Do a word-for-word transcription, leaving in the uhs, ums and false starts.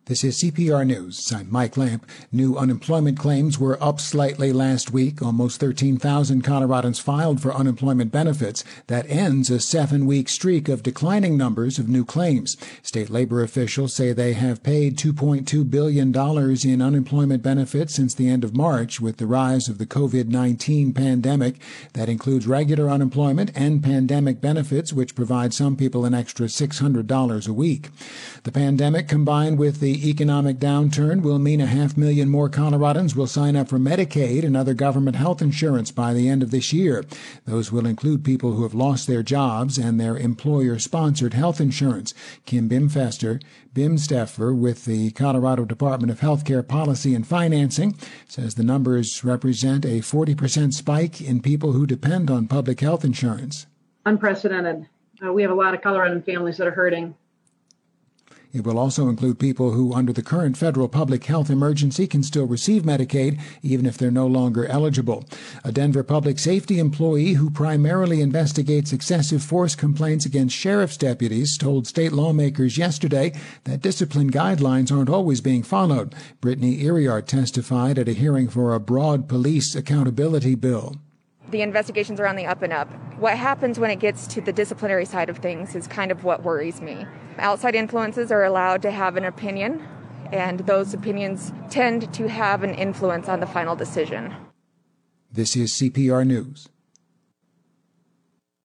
This is C P R News. I'm Mike Lamp. New unemployment claims were up slightly last week. Almost thirteen thousand Coloradans filed for unemployment benefits. That ends a seven-week streak of declining numbers of new claims. State labor officials say they have paid two point two billion dollars in unemployment benefits since the end of March with the rise of the COVID nineteen pandemic. That includes regular unemployment and pandemic benefits, which provide some people an extra six hundred dollars a week. The pandemic, combined with the economic downturn, will mean a half million more Coloradans will sign up for Medicaid and other government health insurance by the end of this year. Those will include people who have lost their jobs and their employer-sponsored health insurance. Kim Bimfester, Bimsteffer with the Colorado Department of Healthcare Policy and Financing, says the numbers represent a forty percent spike in people who depend on public health insurance. Unprecedented. Uh, we have a lot of Coloradan families that are hurting. It will also include people who, under the current federal public health emergency, can still receive Medicaid, even if they're no longer eligible. A Denver public safety employee who primarily investigates excessive force complaints against sheriff's deputies told state lawmakers yesterday that discipline guidelines aren't always being followed. Brittany Iriart testified at a hearing for a broad police accountability bill. The investigations are on the up and up. What happens when it gets to the disciplinary side of things is kind of what worries me. Outside influences are allowed to have an opinion, and those opinions tend to have an influence on the final decision. This is C P R News.